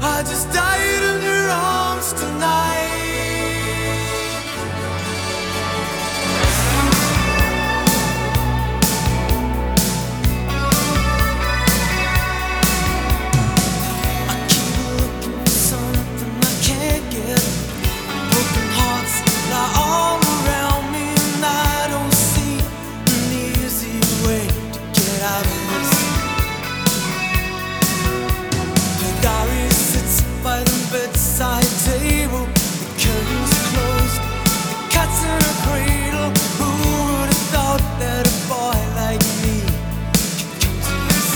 I just died in your arms tonight. I keep looking for something I can't get. Broken hearts lie all around me, and I don't see an easy way to get out of this. The diary sits by the bedside table, the curtains are closed, the cat's in a cradle. Who would have thought that a boy like me could come to this?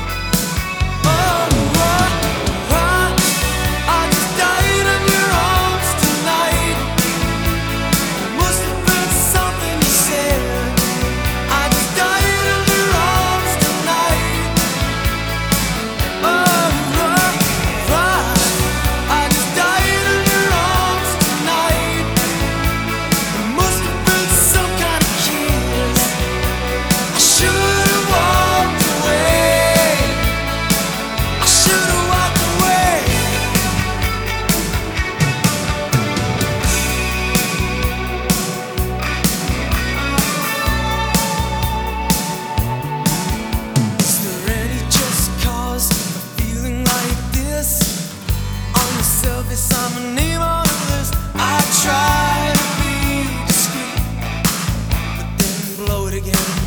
I just died in your arms tonight. Must have been something you said. I just died in your arms tonight. I just died in your arms tonight. It must have been some kind of kiss. I should have walked away. I should have walked away. Is there any just cause for feeling like this? On the surface, I'm a name on a list. I try to be discreet, but then blow it again.